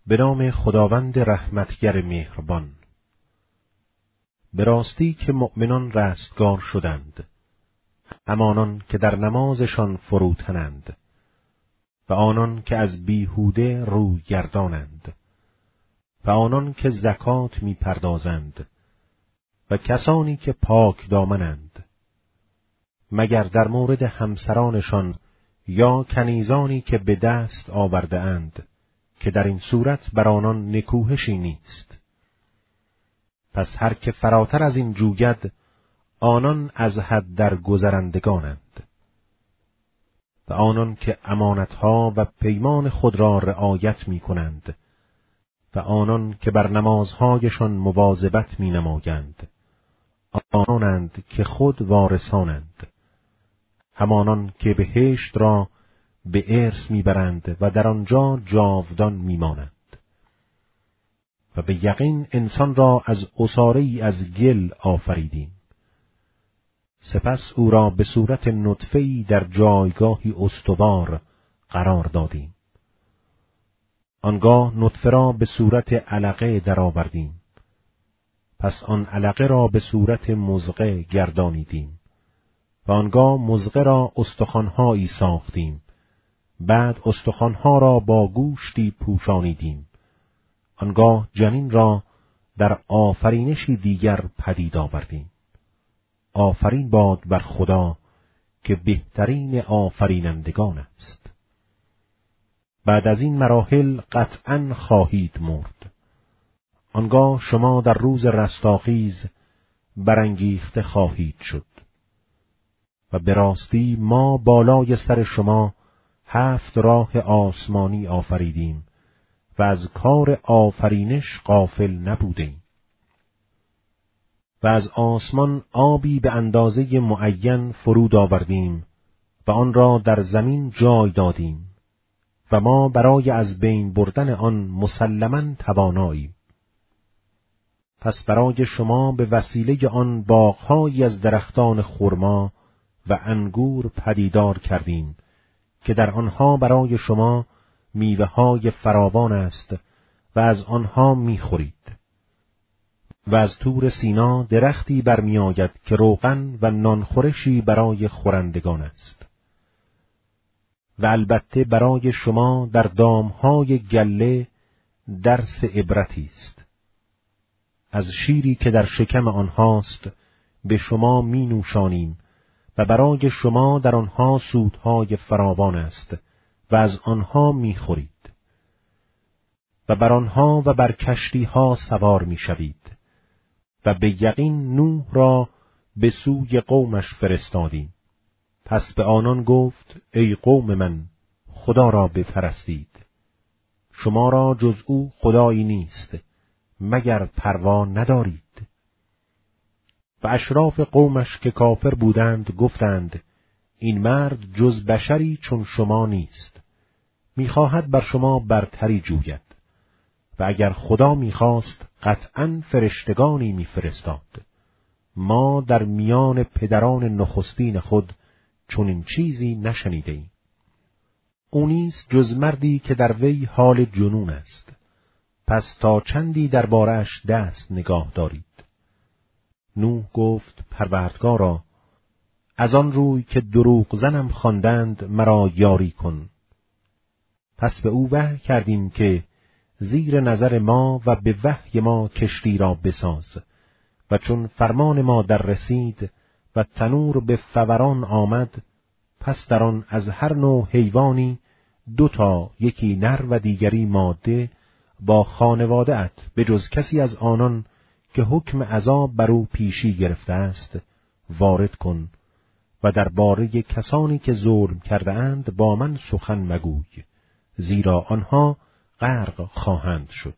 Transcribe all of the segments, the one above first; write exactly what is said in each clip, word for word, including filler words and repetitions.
به نام خداوند رحمتگر مهربان. به راستی که مؤمنان رستگار شدند، همانان که در نمازشان فروتنند و آنان که از بیهوده روی گردانند و آنان که زکات می پردازند و کسانی که پاک دامنند، مگر در مورد همسرانشان یا کنیزانی که به دست آورده اند که در این صورت بر آنان نکوهشی نیست. پس هر که فراتر از این جوید، آنان از حد در گذرندگانند. و آنان که امانتها و پیمان خود را رعایت می کنند و آنان که بر نمازهایشان مواظبت می نمایند، آنانند که خود وارثانند، همانان که بهشت را به ارث میبرند و در آنجا جاودان میمانند. و به یقین انسان را از عصاره‌ای از گل آفریدیم، سپس او را به صورت نطفه‌ای در جایگاهی استوار قرار دادیم. آنگاه نطفه را به صورت علقه درآوردیم، پس آن علقه را به صورت مضغه گردانیدیم و آنگاه مضغه را استخوان‌هایی ساختیم، بعد استخوان‌ها را با گوشتی پوشانیدیم، آنگاه جنین را در آفرینشی دیگر پدید آوردیم. آفرین باد بر خدا که بهترین آفرینندگان است. بعد از این مراحل قطعاً خواهید مرد. آنگاه شما در روز رستاخیز برانگیخته خواهید شد. و به راستی ما بالای سر شما هفت راه آسمانی آفریدیم و از کار آفرینش غافل نبودیم. و از آسمان آبی به اندازه معین فرود آوردیم و آن را در زمین جای دادیم و ما برای از بین بردن آن مسلماً تواناییم. پس برای شما به وسیله آن باغ‌هایی از درختان خرما و انگور پدیدار کردیم که در آنها برای شما میوه‌های فراوان است و از آنها می‌خورید. و از طور سینا درختی برمی‌آید که روغن و نانخورشی برای خورندگان است. و البته برای شما در دام‌های گله درس عبرتی است. از شیری که در شکم آنهاست به شما می نوشانیم و برای شما در آنها سودهای فراوان است و از آنها می خورید. و بر آنها و بر کشتیها سوار می شوید. و به یقین نوح را به سوی قومش فرستادیم. پس به آنان گفت: ای قوم من، خدا را بپرستید. شما را جز او خدایی نیست، مگر پروا ندارید؟ و اشراف قومش که کافر بودند گفتند: این مرد جز بشری چون شما نیست، میخواهد بر شما برتری جوید. و اگر خدا میخواست قطعاً فرشتگانی میفرستاد. ما در میان پدران نخستین خود چنین چیزی نشنیده ایم. او نیز جز مردی که در وی حال جنون است، پس تا چندی درباره‌اش دست نگاه دارید. نوح گفت: پروردگارا، از آن روی که دروغ زنم خواندند مرا یاری کن. پس به او وحی کردیم که زیر نظر ما و به وحی ما کشتی را بساز. و چون فرمان ما در رسید و تنور به فوران آمد، پس در آن از هر نوع حیوانی دو تا، یکی نر و دیگری ماده، با خانواده ات به جز کسی از آنان که حکم عذاب بر او پیشی گرفته است وارد کن و درباره کسانی که ظلم کرده اند با من سخن مگوی، زیرا آنها غرق خواهند شد.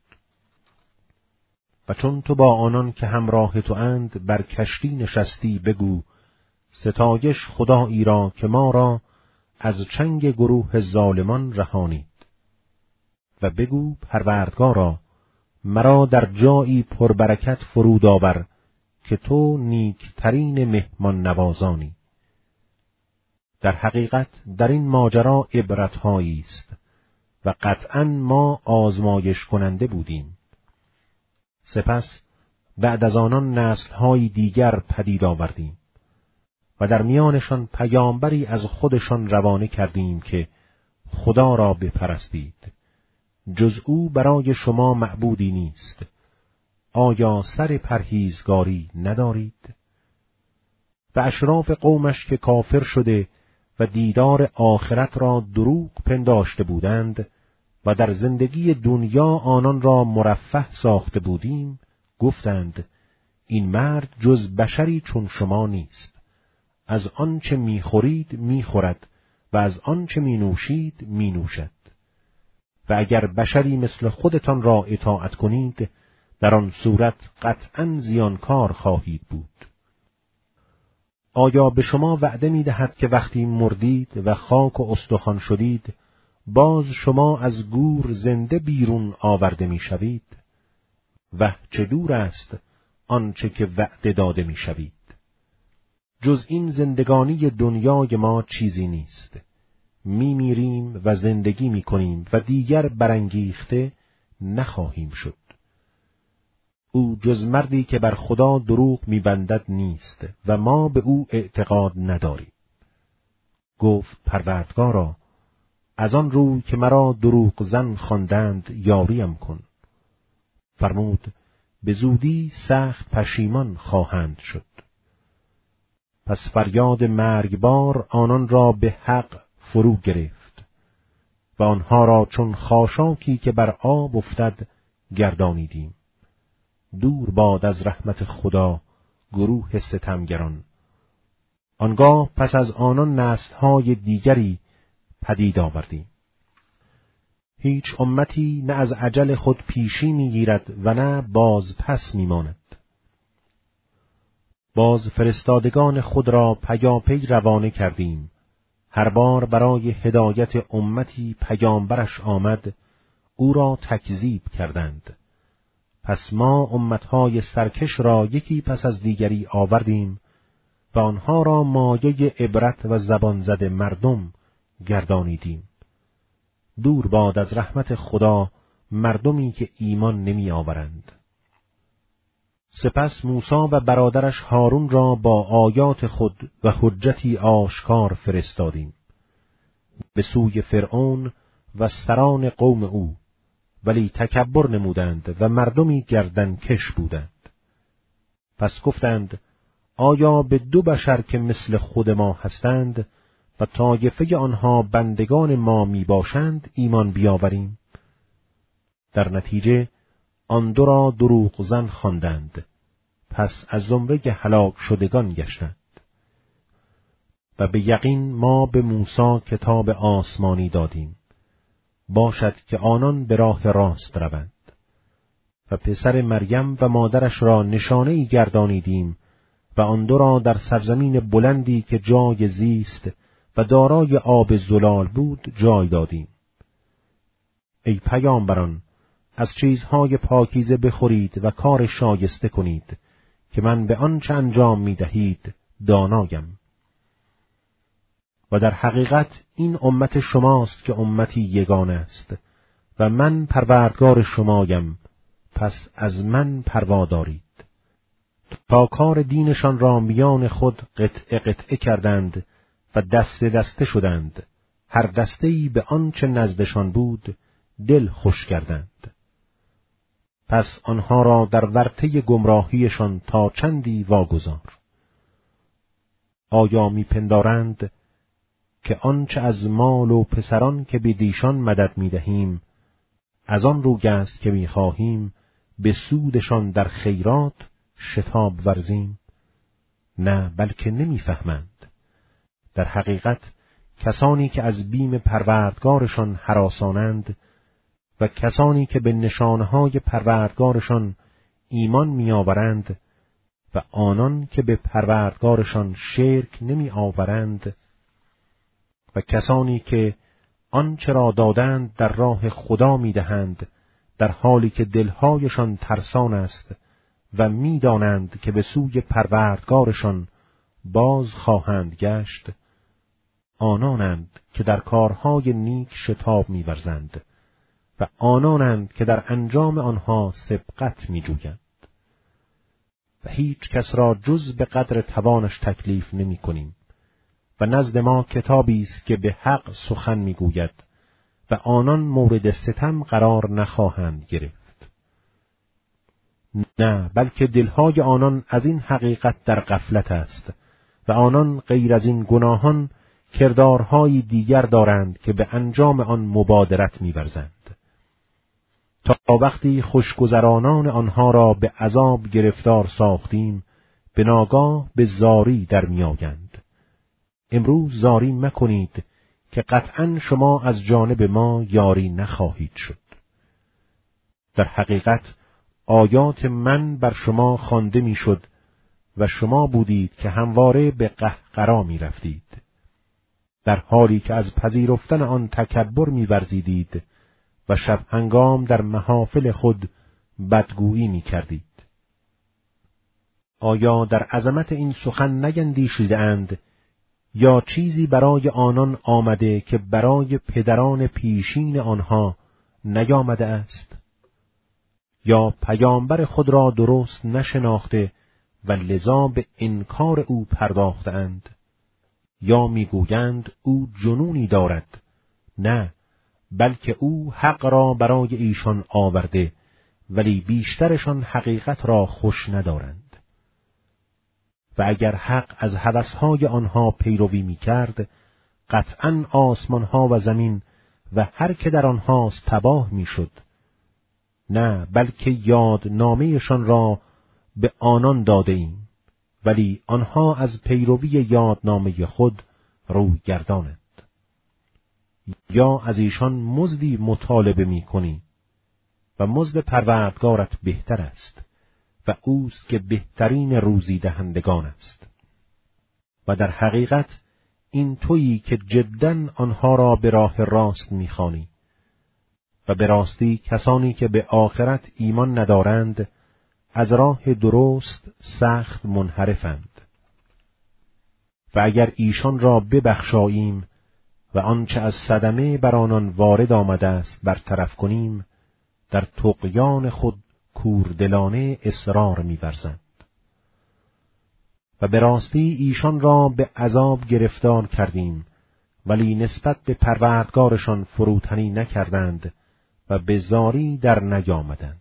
و چون تو با آنان که همراه تو اند بر کشتی نشستی بگو: ستایش خدایی را که ما را از چنگ گروه ظالمان رهانید. و بگو: پروردگارا، مرا در جایی پربرکت فرود آور که تو نیکترین مهمان نوازانی. در حقیقت در این ماجرا عبرت‌هایی است و قطعاً ما آزمایش کننده بودیم. سپس بعد از آنان نسل‌های دیگر پدید آوردیم و در میانشان پیامبری از خودشان روانه کردیم که خدا را بپرستید، جز او برای شما معبودی نیست. آیا سر پرهیزگاری ندارید؟ و اشراف قومش که کافر شده و دیدار آخرت را دروغ پنداشته بودند و در زندگی دنیا آنان را مرفه ساخته بودیم، گفتند این مرد جز بشری چون شما نیست. از آنچه میخورید میخورد و از آنچه مینوشید مینوشد. و اگر بشری مثل خودتان را اطاعت کنید، در آن صورت قطعاً زیانکار خواهید بود. آیا به شما وعده می‌دهد که وقتی مردید و خاک و استخوان شدید، باز شما از گور زنده بیرون آورده می‌شوید؟ وه چه دور است آنچه که وعده داده می‌شوید. جز این زندگانی دنیای ما چیزی نیست. می‌میریم و زندگی می‌کنیم و دیگر برانگیخته نخواهیم شد. او جز مردی که بر خدا دروغ می‌بندد نیست و ما به او اعتقاد نداریم. گفت پروردگارا، از آن روی که مرا دروغ زن خواندند یاریم کن. فرمود به زودی سخت پشیمان خواهند شد. پس فریاد مرگبار آنان را به حق فرو گرفت و آنها را چون خاشاکی که بر آب افتد گردانیدیم. دور باد از رحمت خدا گروه ستمگران. آنگاه پس از آنان نسل‌های دیگری پدید آوردیم. هیچ امتی نه از اجل خود پیشی می‌گیرد و نه باز پس می‌ماند. باز فرستادگان خود را پیاپی روانه کردیم. هر بار برای هدایت امتی پیامبرش آمد، او را تکذیب کردند. پس ما امتهای سرکش را یکی پس از دیگری آوردیم و آنها را مایه عبرت و زبان زده مردم گردانیدیم. دور باد از رحمت خدا مردمی که ایمان نمی آورند. سپس موسی و برادرش هارون را با آیات خود و حجتی آشکار فرستادیم به سوی فرعون و سران قوم او، ولی تکبر نمودند و مردمی گردن کش بودند. پس گفتند آیا به دو بشر که مثل خود ما هستند و طایفه آنها بندگان ما می باشند ایمان بیاوریم؟ در نتیجه آن دو را دروغ زن خواندند، پس از زمره هلاک شدگان گشتند. و به یقین ما به موسی کتاب آسمانی دادیم، باشد که آنان به راه راست روند. و پسر مریم و مادرش را نشانه‌ای گردانیدیم و آن دو را در سرزمین بلندی که جای زیست و دارای آب زلال بود جای دادیم. ای پیامبران، از چیزهای پاکیزه بخورید و کار شایسته کنید که من به آنچه انجام می دهید دانایم. و در حقیقت این امت شماست که امتی یگانه است و من پروردگار شمایم، پس از من پروا دارید. تا کار دینشان را میان خود قطعه قطعه کردند و دسته دسته شدند، هر دسته‌ای به آنچه نزدشان بود دل خوش کردند. پس آنها را در ورطه گمراهیشان تا چندی واگذار. آیا میپندارند که آنچه از مال و پسران که به دیشان مدد میدهیم از آن روی است که میخواهیم به سودشان در خیرات شتاب ورزیم؟ نه، بلکه نمیفهمند. در حقیقت کسانی که از بیم پروردگارشان هراسانند و کسانی که به نشانهای پروردگارشان ایمان میآورند و آنان که به پروردگارشان شرک نمی آورند و کسانی که آنچه را دادند در راه خدا میدهند در حالی که دلهایشان ترسان است و میدانند که به سوی پروردگارشان باز خواهند گشت، آنانند که در کارهای نیک شتاب می‌ورزند و آنانند که در انجام آنها سبقت می جویند. و هیچ کس را جز به قدر توانش تکلیف نمی کنیم و نزد ما کتابی است که به حق سخن می گوید و آنان مورد ستم قرار نخواهند گرفت. نه، بلکه دلهای آنان از این حقیقت در غفلت است و آنان غیر از این گناهان کردارهای دیگر دارند که به انجام آن مبادرت می‌ورزند، تا وقتی خوشگذرانان آنها را به عذاب گرفتار ساختیم به ناگاه به زاری در میآیند. امروز زاری مکنید که قطعاً شما از جانب ما یاری نخواهید شد. در حقیقت آیات من بر شما خوانده میشد و شما بودید که همواره به قهقرا می رفتید، در حالی که از پذیرفتن آن تکبر می ورزیدید و شب هنگام در محافل خود بدگویی می کردید. آیا در عظمت این سخن نیندیشیده‌اند یا چیزی برای آنان آمده که برای پدران پیشین آنها نیامده است؟ یا پیامبر خود را درست نشناخته و لذا به انکار او پرداختند؟ یا میگویند او جنونی دارد؟ نه، بلکه او حق را برای ایشان آورده ولی بیشترشان حقیقت را خوش ندارند. و اگر حق از هوسهای آنها پیروی میکرد قطعاً آسمانها و زمین و هر که در آنهاست تباه میشد. نه، بلکه یاد نامه‌شان را به آنان داده ایم ولی آنها از پیروی یادنامه خود روی گردانند. یا از ایشان مزدی مطالبه می کنی و مزد پروردگارت بهتر است و اوست که بهترین روزی دهندگان است. و در حقیقت این تویی که جداً آنها را به راه راست می خوانی و به راستی کسانی که به آخرت ایمان ندارند از راه درست سخت منحرفند. و اگر ایشان را ببخشاییم و آنچه از صدمه بر آنان وارد آمده است برطرف کنیم در طغیان خود کوردلانه اصرار می‌ورزند. و به راستی ایشان را به عذاب گرفتار کردیم ولی نسبت به پروردگارشان فروتنی نکردند و به زاری در نیامدند،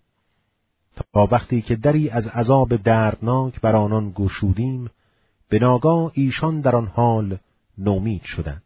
تا وقتی که دری از عذاب دردناک بر آنان گشودیم به ناگاه ایشان در آن حال نومید شدند.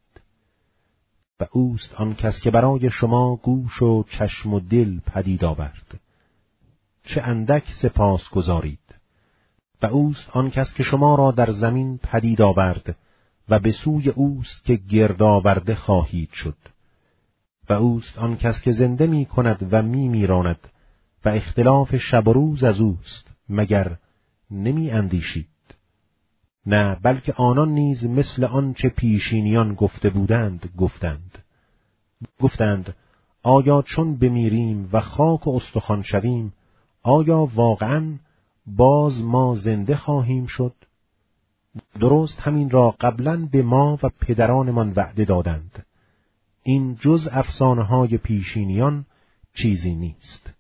و اوست آن کس که برای شما گوش و چشم و دل پدید آورد، چه اندک سپاس گزارید. و اوست آن کس که شما را در زمین پدید آورد و به سوی اوست که گرد آورده خواهید شد. و اوست آن کس که زنده می کند و می میراند و اختلاف شب و روز از اوست، مگر نمی اندیشید؟ نه، بلکه آنان نیز مثل آنچه پیشینیان گفته بودند گفتند. گفتند آیا چون بمیریم و خاک و استخوان شویم آیا واقعاً باز ما زنده خواهیم شد؟ درست همین را قبلاً به ما و پدرانمان وعده دادند. این جز افسانه‌های پیشینیان چیزی نیست.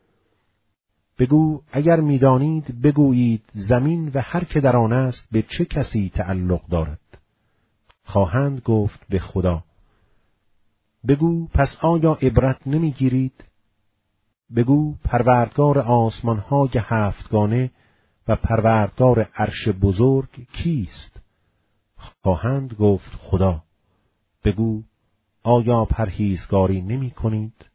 بگو اگر می‌دانید بگویید زمین و هر که در آن است به چه کسی تعلق دارد؟ خواهند گفت به خدا. بگو پس آیا عبرت نمی‌گیرید؟ بگو پروردگار آسمان‌های هفتگانه و پروردگار عرش بزرگ کیست؟ خواهند گفت خدا. بگو آیا پرهیزگاری نمی کنید؟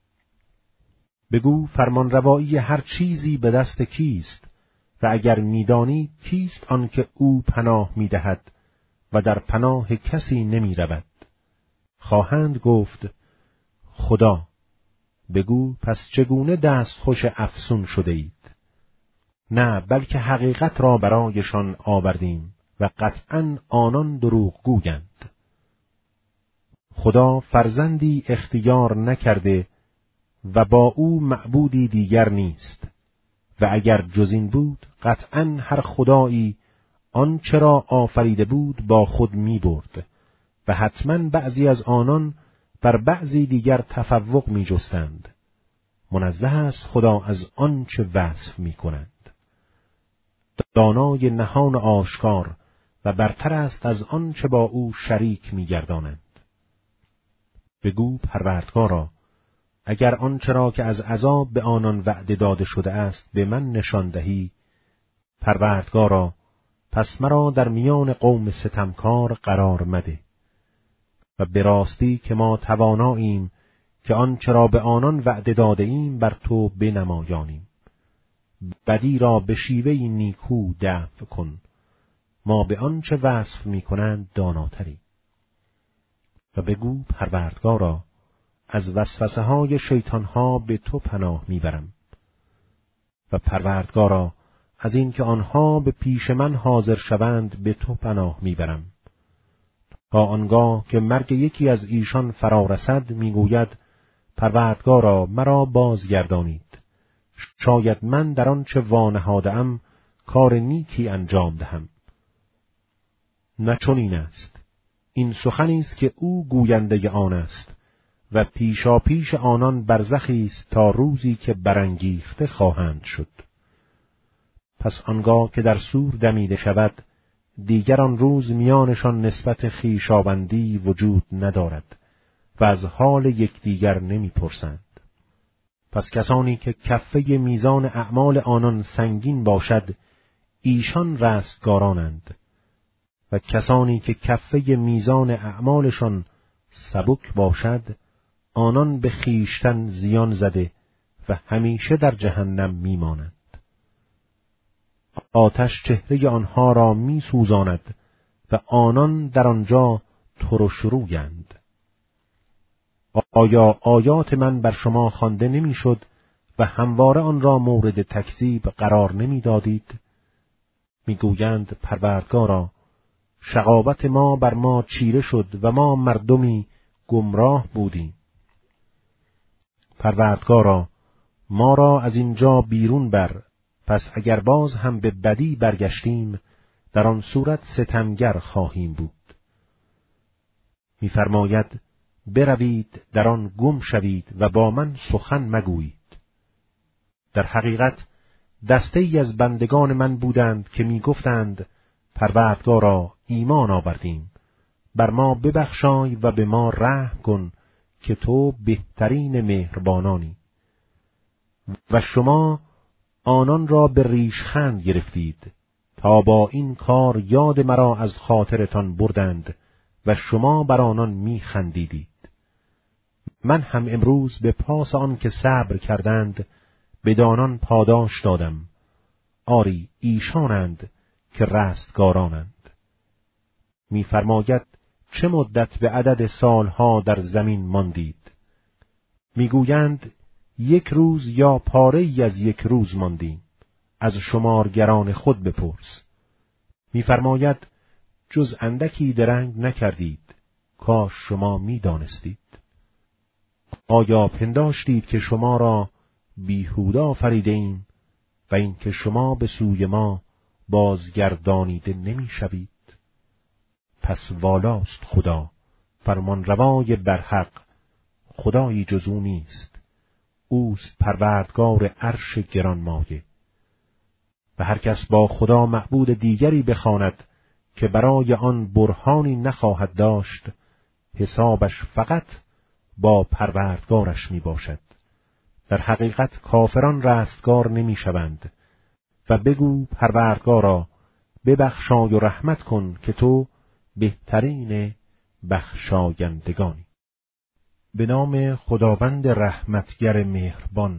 بگو فرمانروایی هر چیزی به دست کیست و اگر می‌دانید کیست آن که او پناه می‌دهد و در پناه کسی نمی‌رود؟ خواهند گفت خدا. بگو پس چگونه دست خوش افسون شده اید؟ نه، بلکه حقیقت را برایشان آوردیم و قطعاً آنان دروغ گویند. خدا فرزندی اختیار نکرده و با او معبودی دیگر نیست و اگر جز این بود قطعاً هر خدایی آنچه را آفریده بود با خود می برد و حتماً بعضی از آنان بر بعضی دیگر تفوق می جستند. منزه است خدا از آنچه وصف می کنند. دانای نهان و آشکار و برتر است از آنچه با او شریک می گردانند. بگو پروردگارا، اگر آنچه را که از عذاب به آنان وعده داده شده است به من نشان دهی، پروردگارا پس مرا در میان قوم ستمکار قرار مده. و به راستی که ما تواناییم که آنچه را به آنان وعده داده ایم بر تو بنمایانیم. بدی را به شیوهی نیکو دفع کن، ما به آنچه وصف می کنند داناتریم. و بگو پروردگارا، از وسوسه های شیطان ها به تو پناه می برم. و پروردگارا، از این که آنها به پیش من حاضر شوند به تو پناه می برم. تا آنگاه که مرگ یکی از ایشان فرا رسد می گوید پروردگارا مرا بازگردانید. شاید من در آنچه وانهاده‌ام کار نیکی انجام دهم. نه چنین است. این سخنی است که او گوینده آن است و پیشا پیش آنان برزخی است تا روزی که برانگیخته خواهند شد. پس آنگاه که در سور دمیده شود، دیگر آن روز میانشان نسبت خویشاوندی وجود ندارد و از حال یکدیگر نمیپرسند. پس کسانی که کفه میزان اعمال آنان سنگین باشد، ایشان رستگارانند، و کسانی که کفه میزان اعمالشان سبک باشد، آنان به خیشتن زیان زده و همیشه در جهنم میمانند. آتش چهره آنها را می سوزاند و آنان در آنجا ترش رویند. آیا آیات من بر شما خوانده نمیشد و همواره آن را مورد تکذیب قرار نمی دادید؟ میگویند پروردگارا، شقاوت ما بر ما چیره شد و ما مردمی گمراه بودیم. پروردگارا، ما را از اینجا بیرون بر، پس اگر باز هم به بدی برگشتیم در آن صورت ستمگر خواهیم بود. می‌فرماید بروید در آن گم شوید و با من سخن مگویید. در حقیقت دسته ای از بندگان من بودند که می‌گفتند پروردگارا ایمان آوردیم، بر ما ببخشای و به ما رحم کن که تو بهترین مهربانانی. و شما آنان را به ریشخند گرفتید تا با این کار یاد مرا از خاطرتان بردند و شما بر آنان می خندیدید. من هم امروز به پاس آن که صبر کردند بدانان پاداش دادم. آری ایشانند که رستگارانند. می‌فرماید چه مدت به عدد سالها در زمین ماندید؟ میگویند یک روز یا پاره ای از یک روز ماندیم. از شمارگران خود بپرس. می‌فرماید جز اندکی درنگ نکردید، کاش شما می‌دانستید. آیا پنداشتید که شما را بیهوده آفریدیم و اینکه شما به سوی ما بازگردانیده نمی‌شوید؟ پس والاست خدا، فرمانروای برحق، خدایی جز او نیست. اوست پروردگار عرش گرانمایه. و هر کس با خدا معبود دیگری بخواند که برای آن برهانی نخواهد داشت، حسابش فقط با پروردگارش می باشد. در حقیقت کافران رستگار نمی شوند. و بگو پروردگارا ببخشای و رحمت کن که تو بهترین بخشایندگانی. به نام خداوند رحمتگر مهربان.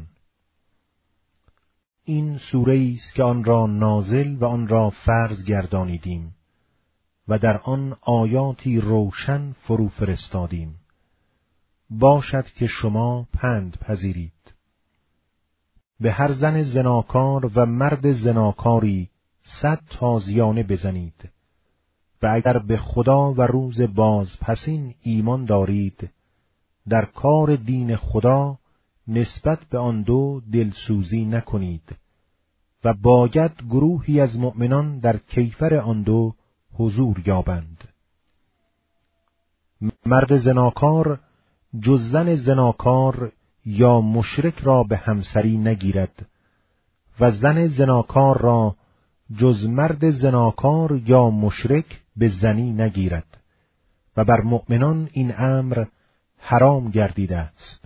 این سوره است که آن را نازل و آن را فرض گردانیدیم و در آن آیاتی روشن فرو فرستادیم. باشد که شما پند پذیرید. به هر زن زناکار و مرد زناکاری صد تازیانه بزنید و اگر به خدا و روز بازپسین ایمان دارید، در کار دین خدا نسبت به آن دو دلسوزی نکنید و باید گروهی از مؤمنان در کیفر آن دو حضور یابند. مرد زناکار جز زن زناکار یا مشرک را به همسری نگیرد و زن زناکار را جز مرد زناکار یا مشرک به زنی نگیرد و بر مؤمنان این امر حرام گردیده است.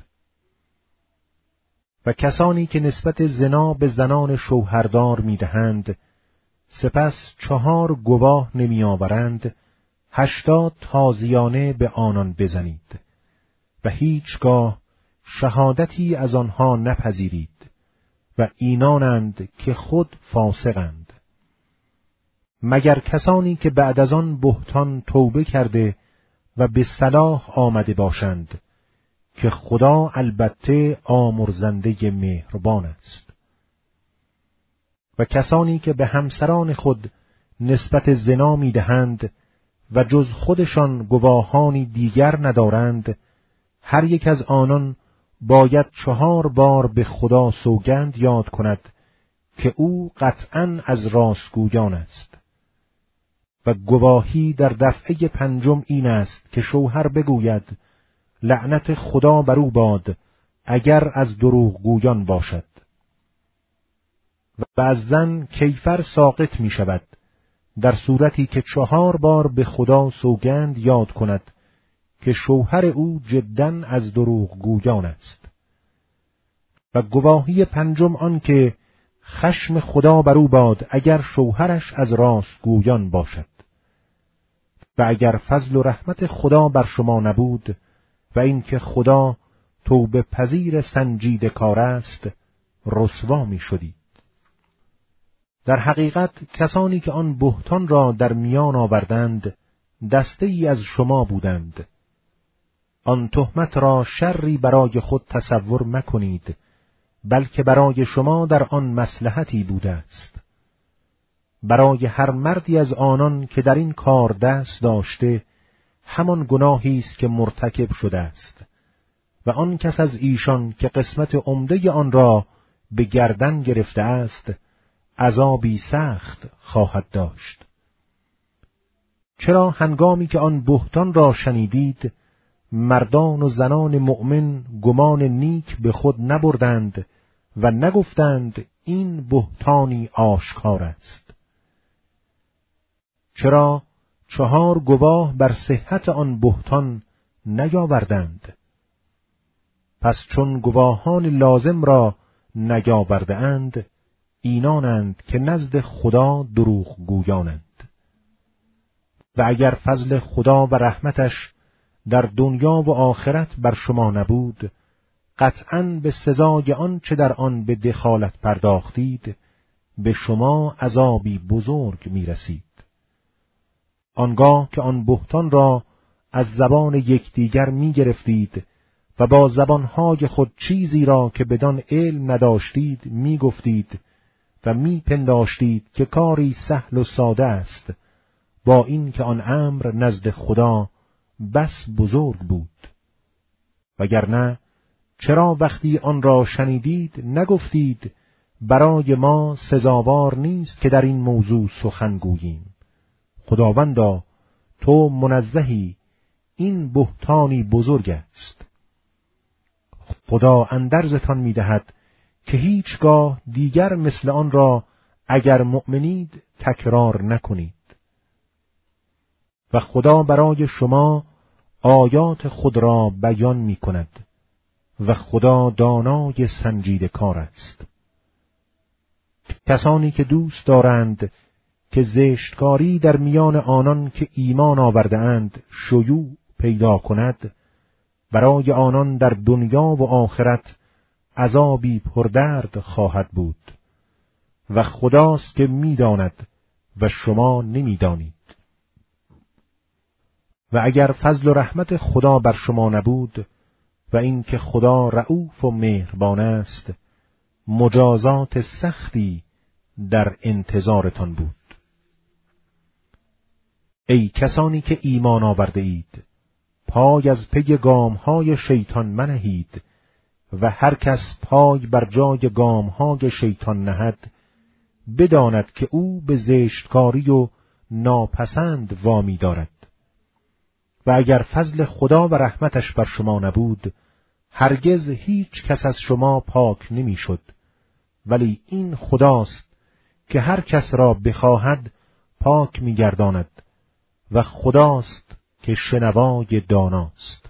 و کسانی که نسبت زنا به زنان شوهردار می‌دهند سپس چهار گواه نمی‌آورند، هشتاد تازیانه به آنان بزنید و هیچگاه شهادتی از آنها نپذیرید و اینانند که خود فاسقند، مگر کسانی که بعد از آن بهتان توبه کرده و به صلاح آمده باشند که خدا البته آمرزنده مهربان است. و کسانی که به همسران خود نسبت زنا می‌دهند و جز خودشان گواهانی دیگر ندارند، هر یک از آنان باید چهار بار به خدا سوگند یاد کند که او قطعاً از راستگویان است. و گواهی در دفعه پنجم این است که شوهر بگوید لعنت خدا بر او باد اگر از دروغگویان باشد. و از زن کیفر ساقط می شود در صورتی که چهار بار به خدا سوگند یاد کند که شوهر او جداً از دروغگویان است. و گواهی پنجم آن که خشم خدا بر او باد اگر شوهرش از راستگویان باشد. و اگر فضل و رحمت خدا بر شما نبود و اینکه خدا توبه پذیر سنجیده کار است، رسوا می شدید. در حقیقت کسانی که آن بهتان را در میان آوردند دسته ای از شما بودند. آن تهمت را شری برای خود تصور مکنید، بلکه برای شما در آن مصلحتی بوده است. برای هر مردی از آنان که در این کار دست داشته همان گناهی است که مرتکب شده است و آن کس از ایشان که قسمت عمده آن را به گردن گرفته است عذابی سخت خواهد داشت. چرا هنگامی که آن بهتان را شنیدید مردان و زنان مؤمن گمان نیک به خود نبردند و نگفتند این بهتانی آشکار است؟ چرا چهار گواه بر صحت آن بهتان نیاوردند؟ پس چون گواهان لازم را نیاورده اند، اینانند که نزد خدا دروغ گویانند. و اگر فضل خدا و رحمتش در دنیا و آخرت بر شما نبود، قطعاً به سزای آن چه در آن به دخالت پرداختید، به شما عذابی بزرگ می رسید. آنگاه که آن بهتان را از زبان یکدیگر می گرفتید و با زبانهای خود چیزی را که بدان علم نداشتید می گفتید و می پنداشتید که کاری سهل و ساده است، با این که آن امر نزد خدا بس بزرگ بود. وگرنه چرا وقتی آن را شنیدید نگفتید برای ما سزاوار نیست که در این موضوع سخن گوییم؟ خداوندا تو منزهی، این بهتانی بزرگ است. خدا اندرزتان می دهد که هیچگاه دیگر مثل آن را اگر مؤمنید تکرار نکنید. و خدا برای شما آیات خود را بیان می کند و خدا دانای سنجیده کار است. کسانی که دوست دارند که زشتکاری در میان آنان که ایمان آورده اند شیوع پیدا کند، برای آنان در دنیا و آخرت عذابی پردرد خواهد بود و خداست که می‌داند و شما نمی‌دانید. و اگر فضل و رحمت خدا بر شما نبود و اینکه خدا رؤوف و مهربان است، مجازات سختی در انتظارتان بود. ای کسانی که ایمان آورده اید، پای از پی گامهای شیطان منهید و هر کس پای بر جای گامهای شیطان نهد، بداند که او به زشتکاری و ناپسند وامی دارد. و اگر فضل خدا و رحمتش بر شما نبود، هرگز هیچ کس از شما پاک نمی شد. ولی این خداست که هر کس را بخواهد پاک می گرداند و خداست که شنوای داناست.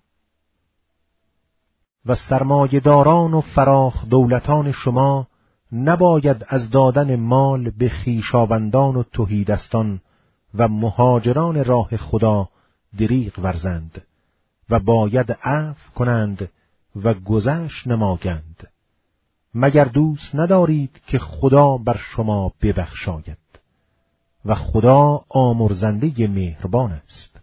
و سرمایه‌داران و فراخ دولتان شما نباید از دادن مال به خویشاوندان و تهیدستان و مهاجران راه خدا دریغ ورزند و باید عفو کنند و گذشت نمایند، مگر دوست ندارید که خدا بر شما ببخشاید و خدا آمرزنده مهربان است.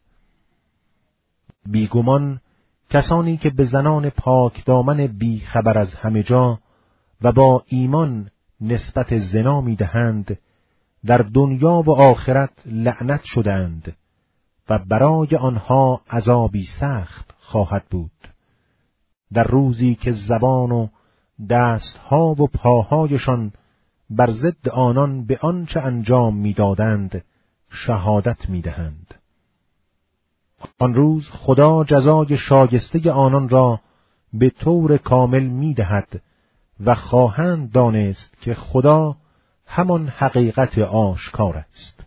بیگمان کسانی که به زنان پاک دامن بی خبر از همه جا و با ایمان نسبت زنا می دهند، در دنیا و آخرت لعنت شدند و برای آنها عذابی سخت خواهد بود، در روزی که زبان و دستها و پاهایشان بر ضد آنان به آنچه انجام می‌دادند شهادت می‌دهند. آن روز خدا جزای شایسته آنان را به طور کامل می‌دهد و خواهند دانست که خدا همان حقیقت آشکار است.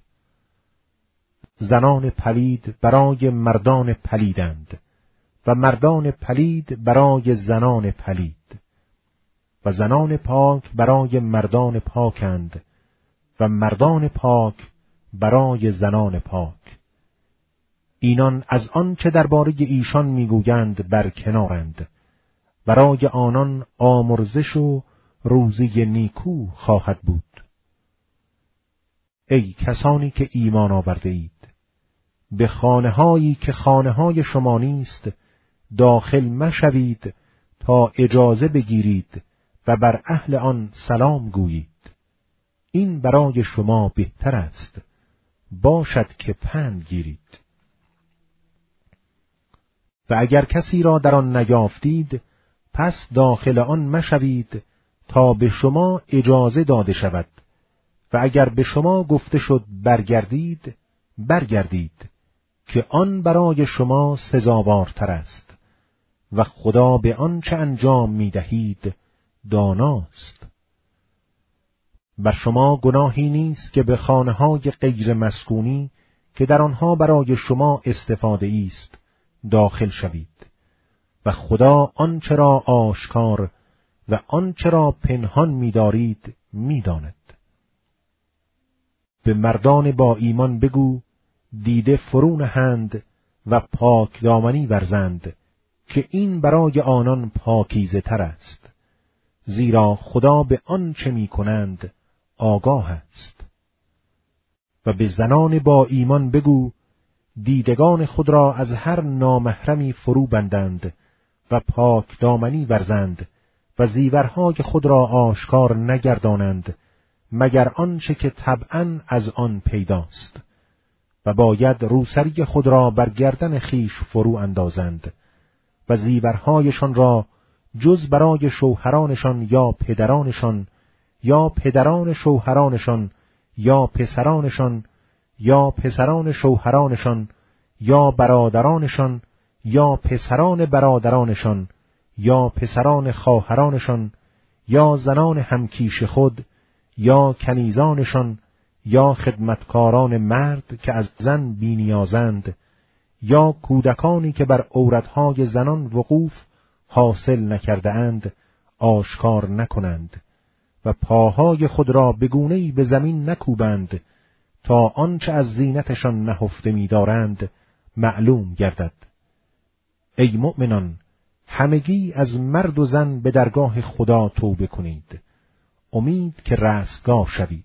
زنان پلید برای مردان پلیدند و مردان پلید برای زنان پلید و زنان پاک برای مردان پاکند و مردان پاک برای زنان پاک. اینان از آن چه درباره ایشان میگویند برکنارند، برای آنان آمرزش و روزی نیکو خواهد بود. ای کسانی که ایمان آورده اید، به خانه هایی که خانه های شما نیست داخل مشوید تا اجازه بگیرید و بر اهل آن سلام گویید. این برای شما بهتر است، باشد که پند گیرید. و اگر کسی را در آن نیافتید، پس داخل آن مشوید تا به شما اجازه داده شود، و اگر به شما گفته شد برگردید، برگردید که آن برای شما سزاوارتر است و خدا به آن چه انجام می دهید داناست. بر شما گناهی نیست که به خانه‌های غیر مسکونی که در آنها برای شما استفاده است داخل شوید و خدا آنچه را آشکار و آنچه را پنهان می‌دارید می‌داند. به مردان با ایمان بگو دیده فرو نهند و پاک دامنی ورزند که این برای آنان پاکیزه تر است، زیرا خدا به آنچه می‌کنند آگاه است. و به زنان با ایمان بگو دیدگان خود را از هر نامحرمی فرو بندند و پاک دامنی ورزند و زیورهای خود را آشکار نگردانند مگر آنچه که طبعاً از آن پیداست، و باید روسری خود را بر گردن خیش فرو اندازند و زیورهایشان را جز برای شوهرانشان یا پدرانشان یا پدران شوهرانشان یا پسرانشان یا پسران شوهرانشان یا برادرانشان یا پسران برادرانشان یا پسران خواهرانشان یا زنان همکیش خود یا کنیزانشان یا خدمتکاران مرد که از زن بی‌نیازند یا کودکانی که بر عورتهای زنان وقوف حاصل نکرده اند آشکار نکنند و پاهای خود را به گونه‌ای به زمین نکوبند تا آنچه از زینتشان نهفته می‌دارند معلوم گردد. ای مؤمنان، همگی از مرد و زن به درگاه خدا توبه کنید، امید که رستگار شوید.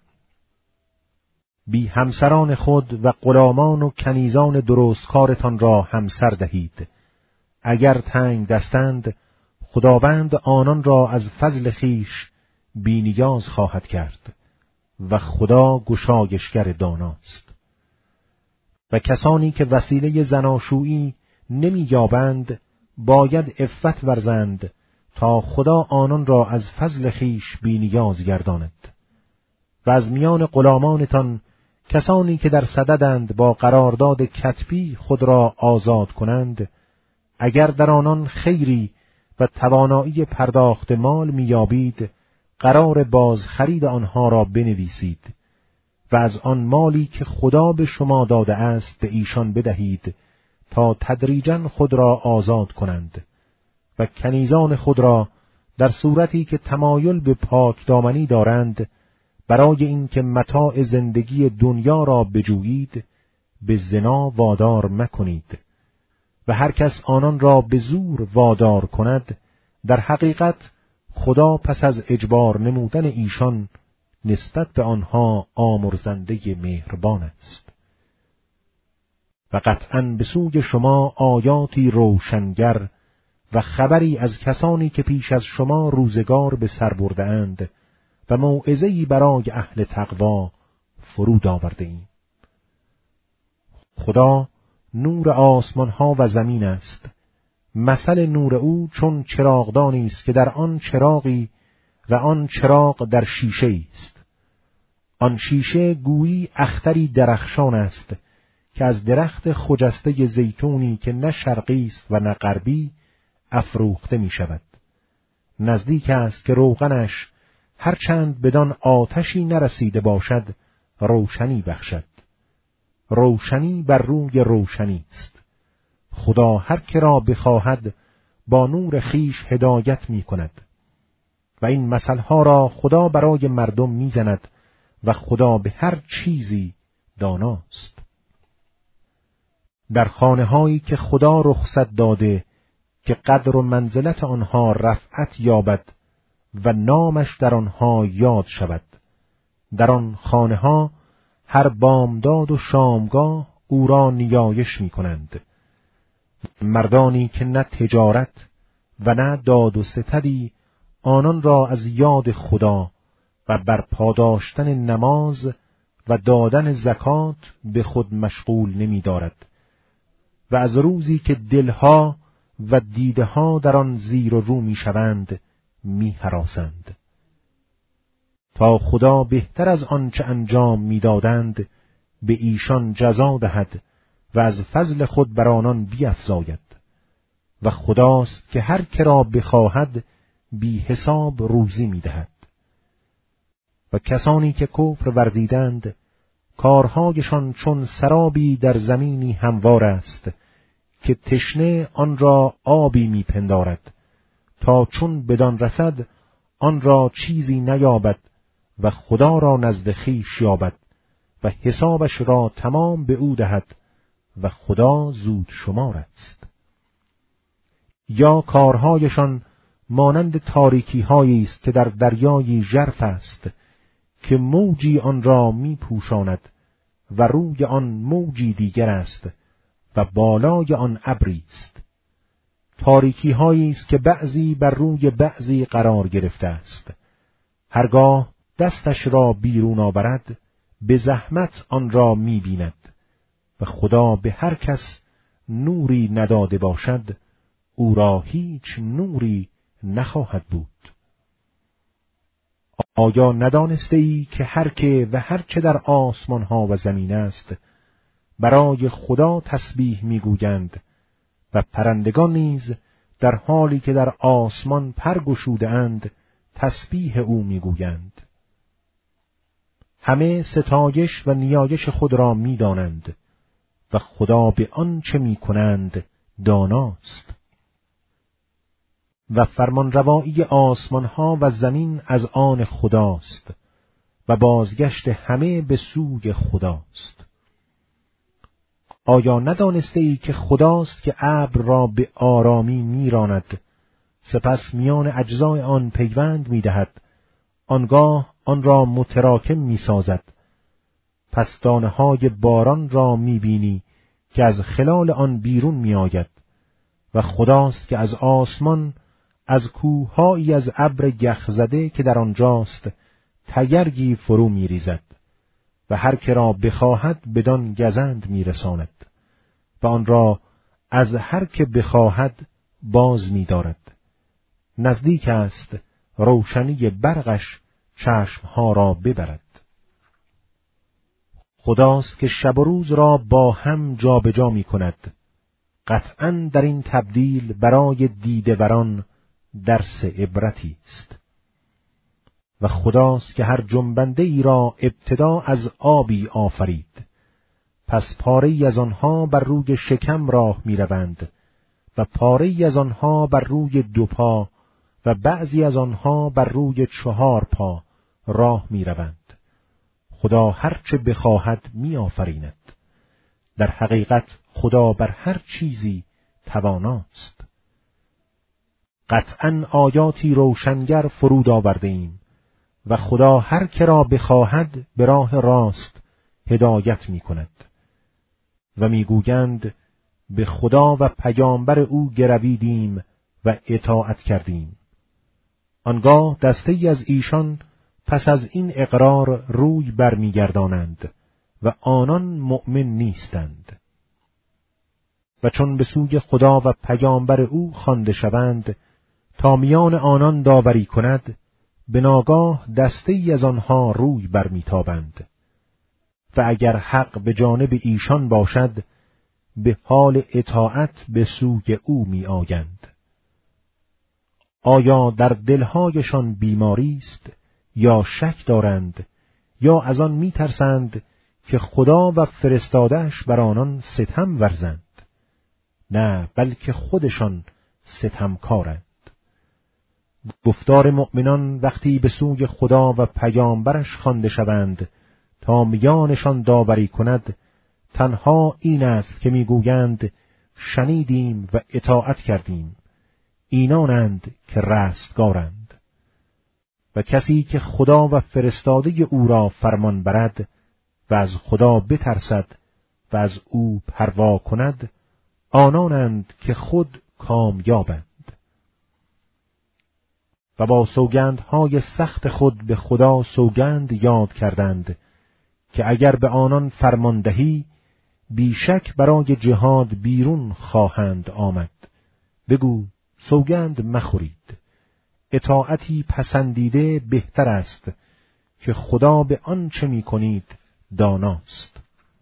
بی همسران خود و غلامان و کنیزان درستکارتان را همسر دهید. اگر تنگ دستند، خداوند آنان را از فضل خیش بی نیاز خواهد کرد و خدا گشایشگر داناست. و کسانی که وسیله زناشویی نمی یابند باید عفت ورزند تا خدا آنان را از فضل خیش بی نیاز گرداند. و از میان غلامانتان کسانی که در صددند با قرارداد کتبی خود را آزاد کنند، اگر در آنان خیری و توانایی پرداخت مال میابید، قرار باز خرید آنها را بنویسید و از آن مالی که خدا به شما داده است به ایشان بدهید تا تدریجاً خود را آزاد کنند و کنیزان خود را در صورتی که تمایل به پاک دامنی دارند برای اینکه متاع زندگی دنیا را بجویید به زنا وادار مکنید و هر کس آنان را به زور وادار کند، در حقیقت خدا پس از اجبار نمودن ایشان نسبت به آنها آمرزنده مهربان است. و قطعاً به سوی شما آیاتی روشنگر و خبری از کسانی که پیش از شما روزگار به سر برده اند و موعظه‌ای برای اهل تقوا فرود آورده ایم. خدا نور آسمان ها و زمین است. مثل نور او چون چراغدانی است که در آن چراغی و آن چراغ در شیشه است. آن شیشه گویی اختری درخشان است که از درخت خجسته زیتونی که نه شرقی است و نه غربی افروخته می شود. نزدیک است که روغنش هرچند بدان آتشی نرسیده باشد روشنی بخشد. روشنی بر روی روشنی است. خدا هر که را بخواهد با نور خیش هدایت می کند و این مثلها را خدا برای مردم می زند و خدا به هر چیزی داناست. در خانه هایی که خدا رخصت داده که قدر و منزلت آنها رفعت یابد و نامش در آنها یاد شود، در آن خانه ها هر بامداد و شامگاه او را نیایش می کنند. مردانی که نه تجارت و نه داد و ستدی آنان را از یاد خدا و بر پاداشتن نماز و دادن زکات به خود مشغول نمی دارد و از روزی که دلها و دیدها در آن زیر و رو می شوند می هراسند تا خدا بهتر از آنچه انجام می دادند به ایشان جزا دهد و از فضل خود بر آنان بیفزاید و خداست که هر که را بخواهد بی حساب روزی می دهد. و کسانی که کفر ورزیدند کارهایشان چون سرابی در زمینی هموار است که تشنه آن را آبی می پندارد تا چون بدان رسد آن را چیزی نیابد و خدا را نزد خویش یابد و حسابش را تمام به او دهد و خدا زود شمار است. یا کارهایشان مانند تاریکی هایی است که در دریایی ژرف است که موجی آن را می پوشاند و روی آن موجی دیگر است و بالای آن ابری است. تاریکی هایی است که بعضی بر روی بعضی قرار گرفته است. هرگاه دستش را بیرون آورد به زحمت آن را می بیند و خدا به هر کس نوری نداده باشد او را هیچ نوری نخواهد بود. آیا ندانسته ای که هر که و هر چه در آسمان ها و زمین است برای خدا تسبیح میگویند و پرندگان نیز در حالی که در آسمان پر گشوده اند تسبیح او میگویند. همه ستایش و نیایش خود را میدانند و خدا به آنچه میکنند داناست. و فرمانروایی آسمان ها و زمین از آن خداست و بازگشت همه به سوی خداست. آیا ندانسته ای که خداست که ابر را به آرامی میراند، سپس میان اجزای آن پیوند میدهد، آنگاه آن را متراکم میسازد، پس دانه های باران را میبینی که از خلال آن بیرون میآید و خداست که از آسمان از کوههایی از ابر یخ زده که در آنجاست تگرگی فرو میریزد و هر که را بخواهد بدان گزند میرساند و آن را از هر که بخواهد باز می‌دارد. نزدیک است روشنی برقش چشمها را ببرد. خداست که شب و روز را با هم جابجا می کند. قطعاً در این تبدیل برای دیده‌وران درس عبرتی است. و خداست که هر جنبنده ای را ابتدا از آبی آفرید، پس پاره‌ای از آنها بر روی شکم راه می روند و پاره‌ای از آنها بر روی دو پا و بعضی از آنها بر روی چهار پا راه می روند. خدا هرچه بخواهد می آفریند. در حقیقت خدا بر هر چیزی تواناست. قطعاً آیاتی روشنگر فرود آورده ایم و خدا هر که را بخواهد به راه راست هدایت می کند. و می گویند به خدا و پیامبر او گرویدیم و اطاعت کردیم. آنگاه دسته‌ای از ایشان پس از این اقرار روی برمیگردانند و آنان مؤمن نیستند. و چون به سوی خدا و پیامبر او خوانده شوند تا میان آنان داوری کند، به ناگاه دسته‌ای از آنها روی برمیتابند. و اگر حق به جانب ایشان باشد به حال اطاعت به سوی او می آیند. آیا در دلهایشان بیماری است یا شک دارند یا از آن می ترسند که خدا و فرستاده‌اش بر آنان ستم ورزند؟ نه، بلکه خودشان ستمکارند. گفتار مؤمنان وقتی به سوی خدا و پیامبرش خوانده شوند تا میانشان داوری کند، تنها این است که میگویند شنیدیم و اطاعت کردیم. اینانند که رستگارند. و کسی که خدا و فرستاده او را فرمان برد و از خدا بترسد و از او پروا کند، آنانند که خود کامیابند. و با سوگندهای سخت خود به خدا سوگند یاد کردند که اگر به آنان فرمان دهی بیشک برای جهاد بیرون خواهند آمد. بگو سوگند مخورید. اطاعتی پسندیده بهتر است که خدا به آنچه می کنید داناست.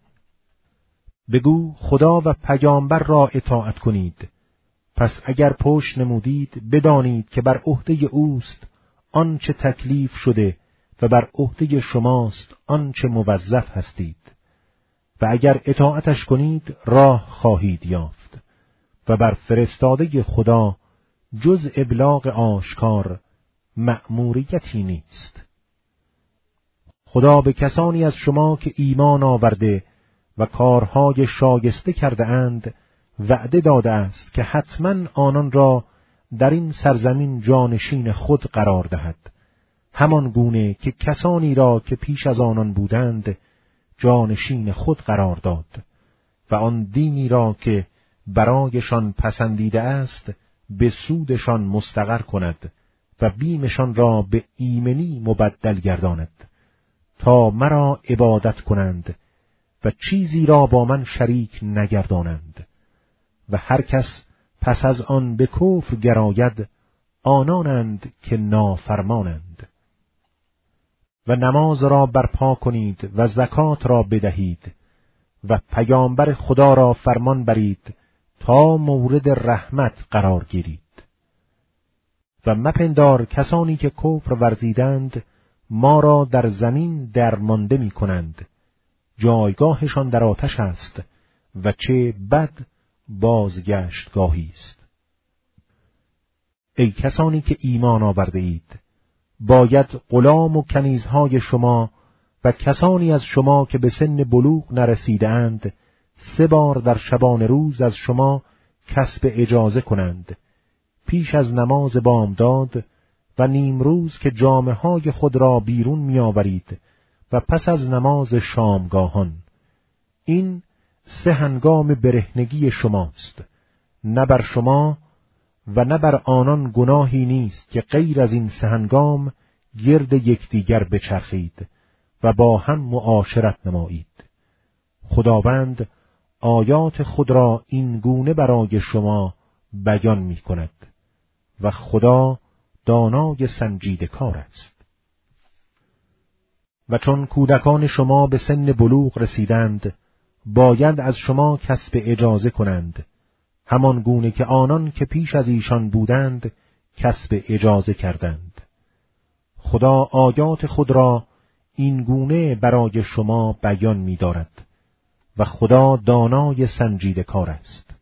بگو خدا و پیامبر را اطاعت کنید. پس اگر پشت نمودید بدانید که بر عهده اوست آنچه تکلیف شده و بر عهده شماست آنچه موظف هستید. و اگر اطاعتش کنید راه خواهید یافت و بر فرستاده خدا جز ابلاغ آشکار مأموریتی نیست. خدا به کسانی از شما که ایمان آورده و کارهای شایسته کرده اند وعده داده است که حتما آنان را در این سرزمین جانشین خود قرار دهد، همان گونه که کسانی را که پیش از آنان بودند جانشین خود قرار داد و آن دینی را که برایشان پسندیده است به سودشان مستقر کند و بیمشان را به ایمنی مبدل گرداند تا مرا عبادت کنند و چیزی را با من شریک نگردانند. و هر کس پس از آن به کفر گراید آنانند که نافرمانند. و نماز را برپا کنید و زکات را بدهید و پیامبر خدا را فرمان برید تا مورد رحمت قرار گیرید. و مپندار کسانی که کفر ورزیدند ما را در زمین درمانده می کنند، جایگاهشان در آتش است و چه بد بازگشتگاهی است. ای کسانی که ایمان آورده اید، باید غلام و کنیزهای شما و کسانی از شما که به سن بلوغ نرسیده اند سه بار در شبان روز از شما کسب اجازه کنند، پیش از نماز بامداد و نیم روز که جامه های خود را بیرون می آورید و پس از نماز شامگاهان. این سه هنگام برهنگی شماست، نه بر شما و نه بر آنان گناهی نیست که غیر از این سه هنگام گرد یکدیگر بچرخید و با هم معاشرت نمایید. خداوند آیات خود را این گونه برای شما بیان می کند و خدا دانای سنجیده کار است. و چون کودکان شما به سن بلوغ رسیدند، باید از شما کسب اجازه کنند، همان گونه که آنان که پیش از ایشان بودند کسب اجازه کردند. خدا آیات خود را این گونه برای شما بیان می دارد و خدا دانای سنجیده کار است.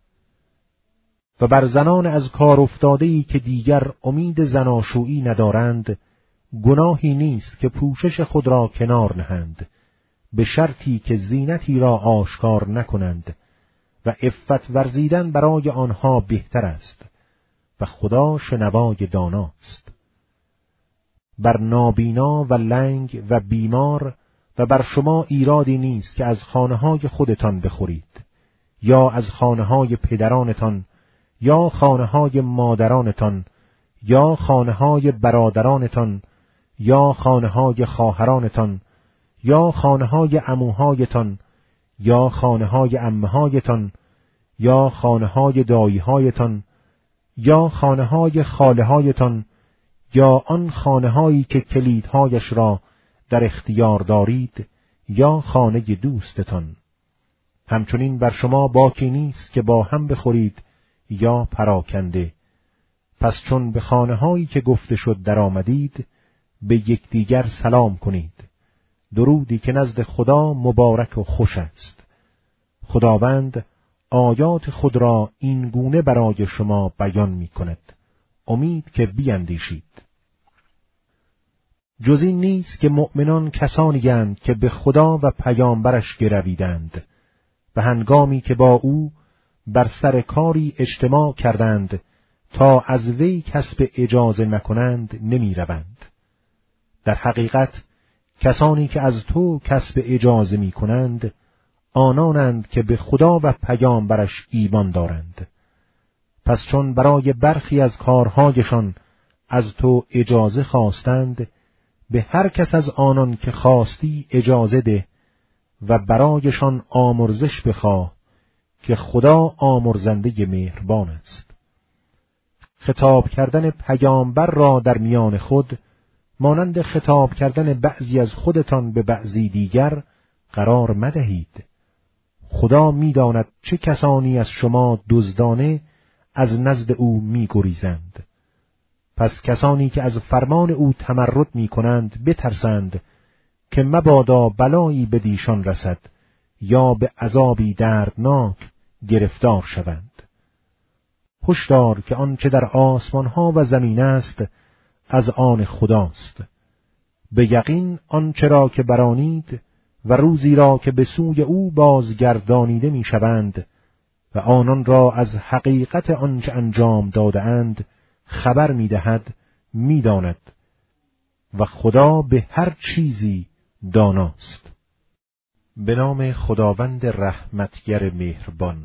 و بر زنان از کار افتاده‌ای که دیگر امید زناشویی ندارند، گناهی نیست که پوشش خود را کنار نهند، به شرطی که زینتی را آشکار نکنند و عفت ورزیدن برای آنها بهتر است و خدا شنوای داناست. بر نابینا و لنگ و بیمار و بر شما ایرادی نیست که از خانه‌های خودتان بخورید، یا از خانه‌های پدرانتان، یا خانه‌های مادرانتان، یا خانه‌های برادرانتان، یا خانه‌های خواهرانتان، یا خانه‌های عموهایتان، یا خانه‌های عمه‌هایتان، یا خانه‌های دایی‌هایتان، یا خانه‌های خاله‌هایتان، یا آن خانه‌هایی که کلیدهایش را در اختیار دارید، یا خانه دوستتان. همچنین بر شما باکی نیست که با هم بخورید یا پراکنده. پس چون به خانه‌هایی که گفته شد در آمدید، به یکدیگر سلام کنید، درودی که نزد خدا مبارک و خوش است. خداوند آیات خود را این گونه برای شما بیان می کند، امید که بیندیشید. جز این نیست که مؤمنان کسانی اند که به خدا و پیامبرش گرویدند و هنگامی که با او بر سر کاری اجتماع کردند تا از وی کسب اجازه نکنند نمی روند. در حقیقت کسانی که از تو کسب اجازه می کنند آنانند که به خدا و پیامبرش ایمان دارند. پس چون برای برخی از کارهایشان از تو اجازه خواستند، به هر کس از آنان که خواستی اجازه ده و برایشان آمرزش بخواه که خدا آمرزنده مهربان است. خطاب کردن پیامبر را در میان خود مانند خطاب کردن بعضی از خودتان به بعضی دیگر قرار مدهید. خدا می‌داند چه کسانی از شما دزدانه از نزد او می‌گریزند. پس کسانی که از فرمان او تمرد می‌کنند بترسند که مبادا بلایی به دیشان رسد یا به عذابی دردناک گرفتار شوند. هشدار که آنچه در آسمان‌ها و زمین است از آن خداست. به یقین آنچه را که برانید و روزی را که به سوی او بازگردانیده می‌شوند و آنان را از حقیقت آنچه انجام داده‌اند خبر می‌دهد می‌داند و خدا به هر چیزی داناست. به نام خداوند رحمتگر مهربان.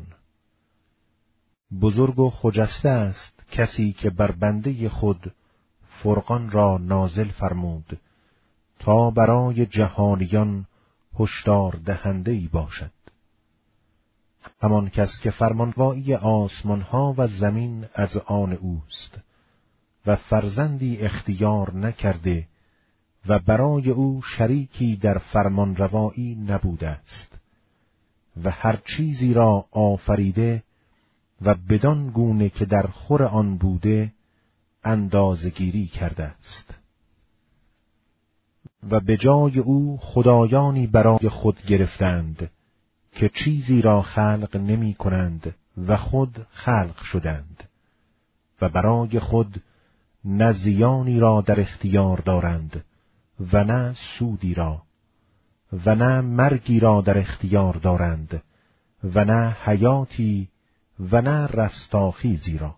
بزرگ و خجسته است کسی که بر بنده خود فرقان را نازل فرمود تا برای جهانیان هشدار دهنده‌ای باشد. همان کس که فرمانروایی آسمان‌ها و زمین از آن اوست و فرزندی اختیار نکرده و برای او شریکی در فرمانروایی نبوده است و هر چیزی را آفریده و بدان گونه که در خور آن بوده اندازه‌گیری کرده است. و به جای او خدایانی برای خود گرفتند که چیزی را خلق نمی کنند و خود خلق شدند و برای خود نه زیانی را در اختیار دارند و نه سودی را و نه مرگی را در اختیار دارند و نه حیاتی و نه رستاخیزی را.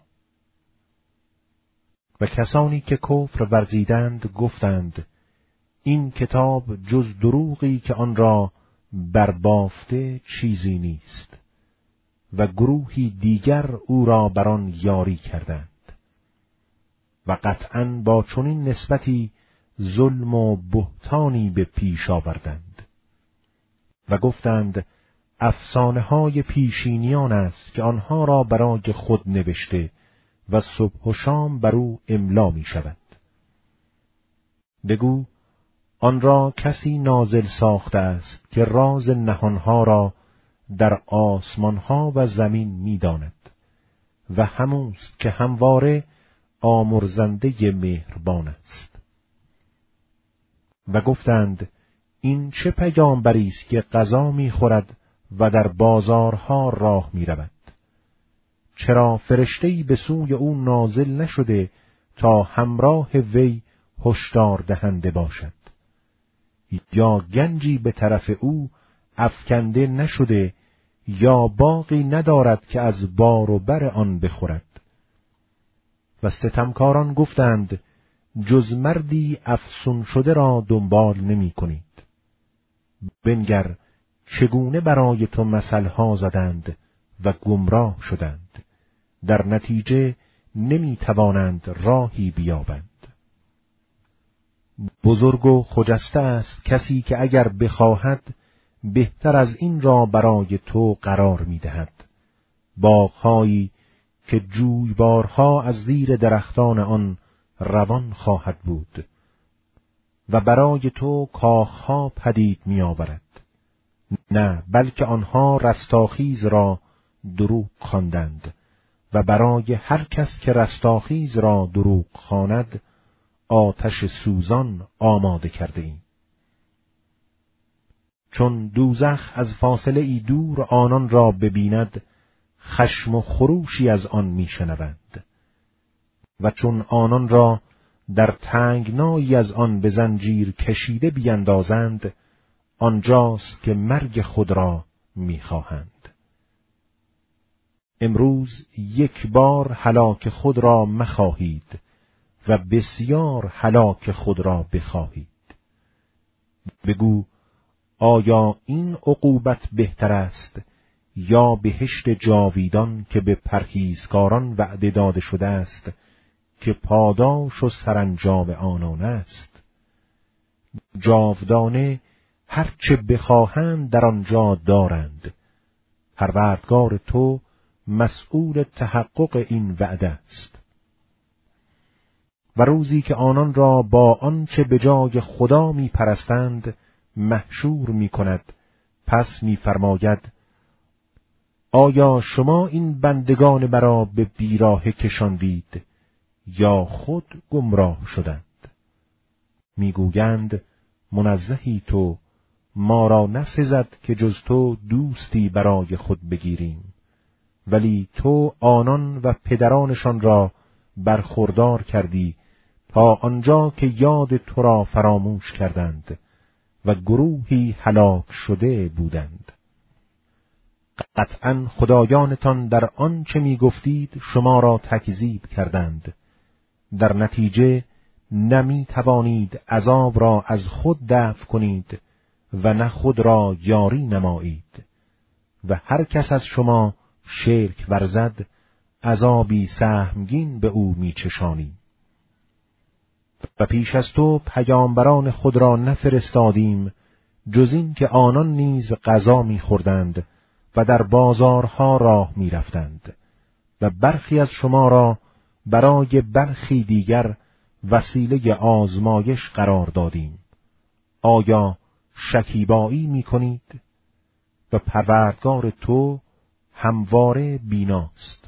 و کسانی که کفر ورزیدند گفتند این کتاب جز دروغی که آن را بربافته چیزی نیست و گروهی دیگر او را بر آن یاری کردند. و قطعاً با چنین نسبتی ظلم و بهتانی به پیش آوردند و گفتند افسانه های پیشینیان است که آنها را برای خود نوشته و صبح و شام بر او املا می شود. بگو آن را کسی نازل ساخته است که راز نهانها را در آسمانها و زمین می‌داند و هموست که همواره آمرزنده مهربان است. و گفتند این چه پیامبری است که غذا می‌خورد و در بازارها راه می‌رود؟ چرا فرشته‌ای به سوی او نازل نشده تا همراه وی هشدار دهنده باشد؟ یا گنجی به طرف او افکنده نشده، یا باغی ندارد که از بار و بر آن بخورد؟ و ستمکاران گفتند جز مردی افسون شده را دنبال نمی کنید. بنگر چگونه برای تو مثلها زدند و گمراه شدند، در نتیجه نمی توانند راهی بیابند. بزرگ و خجسته است کسی که اگر بخواهد بهتر از این را برای تو قرار می دهد، باغهایی که جویبارها از زیر درختان آن روان خواهد بود و برای تو کاخها پدید می آورد. نه، بلکه آنها رستاخیز را دروغ خواندند و برای هر کس که رستاخیز را دروغ خواند آتش سوزان آماده کرده ایم. چون دوزخ از فاصله ای دور آنان را ببیند، خشم و خروشی از آن میشنوند و چون آنان را در تنگنایی از آن به زنجیر کشیده بیندازند، آنجاست که مرگ خود را میخواهند. امروز یک بار هلاک خود را مخواهید و بسیار هلاک خود را بخواهید. بگو آیا این عقوبت بهتر است یا بهشت جاویدان که به پرهیزکاران وعده داده شده است که پاداش و سرانجام آنان است؟ جاودانه هر چه بخواهند در آنجا دارند. پروردگار تو مسئول تحقق این وعده است. و روزی که آنان را با آنچه به جای خدا می پرستند محشور می کند، پس می فرماید آیا شما این بندگان مرا به بیراهه کشاندید یا خود گمراه شدند؟ می گویند منزهی تو، ما را نسزد که جز تو دوستی برای خود بگیریم، ولی تو آنان و پدرانشان را برخوردار کردی تا آنجا که یاد تو را فراموش کردند و گروهی هلاک شده بودند. قطعاً خدایانتان در آن چه می گفتید شما را تکذیب کردند، در نتیجه نمی توانید عذاب را از خود دفع کنید و نه خود را یاری نمایید و هر کس از شما شرک ورزد عذابی سهمگین به او می چشانیم. و پیش از تو پیامبران خود را نفرستادیم جز این که آنان نیز غذا می خوردند و در بازارها راه می رفتند و برخی از شما را برای برخی دیگر وسیله آزمایش قرار دادیم. آیا شکیبایی می کنید؟ و پروردگار تو همواره بیناست.